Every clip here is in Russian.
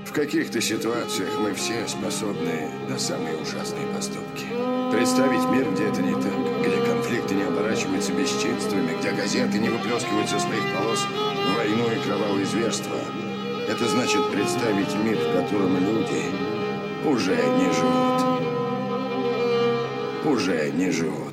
В каких-то ситуациях мы все способны на самые ужасные поступки. Представить мир, где это не так, где конфликты не оборачиваются бесчинствами, где газеты не выплескивают со своих полос войну и кровавые зверства. Это значит представить мир, в котором люди уже не живут. Уже не живут.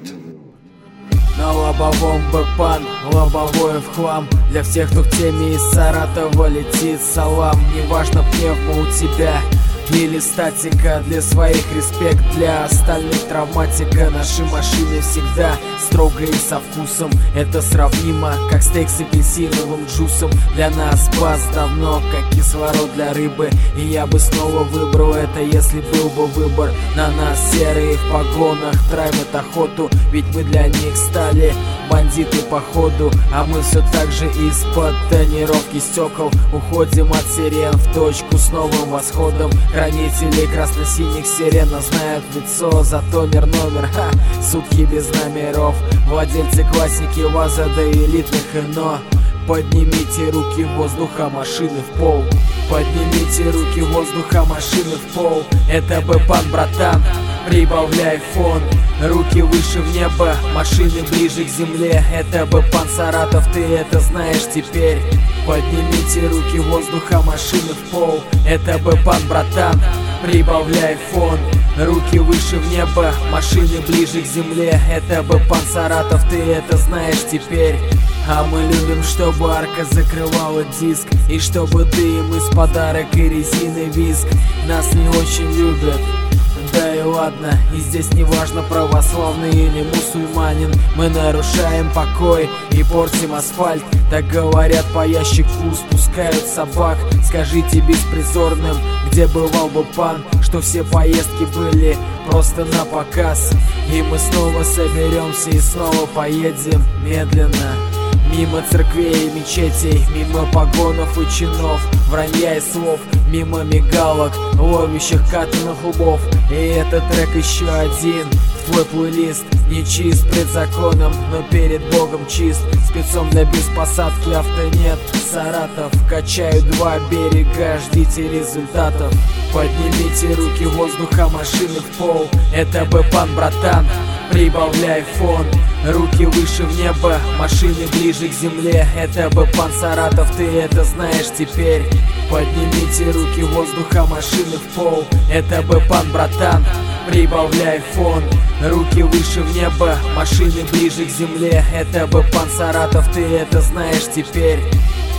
На лобовом бэпан, лобовое в хлам. Для всех, кто к теме из Саратова летит салам. Неважно, пневма у тебя или статика, для своих респект, для остальных травматика. Наши машины всегда строго и со вкусом. Это сравнимо, как стейк с апельсиновым джусом. Для нас бас давно, как кислород для рыбы. И я бы снова выбрал это, если был бы выбор. На нас серые в погонах травят охоту, ведь мы для них стали бандиты походу. А мы все так же из-под тонировки стекол уходим от сирен в точку с новым восходом. Хранители красно-синих сирен знают лицо, зато номер, сутки без номеров. Владельцы классики ВАЗа до элитных ИНО. Поднимите руки в воздух, а машины в пол. Поднимите руки в воздух, а машины в пол. Это бэпан, братан, прибавляй фон. Руки выше в небо, машины ближе к земле. Это бэпан, Саратов, ты это знаешь теперь. Поднимите руки в воздух, а машины в пол. Это бэпан, братан, прибавляй фон. Руки выше в небо, машины ближе к земле. Это бэпан, Саратов, ты это знаешь теперь. А мы любим, чтобы арка закрывала диск, и чтобы дым из подарок и резины визг. Нас не очень любят, да и ладно, и здесь не важно, православный или мусульманин. Мы нарушаем покой и портим асфальт. Так говорят, по ящику спускают собак. Скажите беспризорным, где бывал бы пан, что все поездки были просто на показ. И мы снова соберемся и снова поедем медленно. Мимо церквей и мечетей, мимо погонов и чинов, вранья и слов, мимо мигалок, ловящих катаных лбов. И этот трек еще один в твой плейлист. Не чист пред законом, но перед Богом чист. Спецом для беспосадки авто нет. Саратов, качаю два берега, ждите результатов. Поднимите руки в воздух, а машины в пол. Это бэпан, братан, прибавляй фон. Руки выше в небо, машины ближе к земле. Это бэпан, Саратов, ты это знаешь теперь. Поднимите руки в воздух, а машины в пол. Это бэпан, братан, прибавляй фон. Руки выше в небо, машины ближе к земле. Это бэпан, Саратов, ты это знаешь теперь.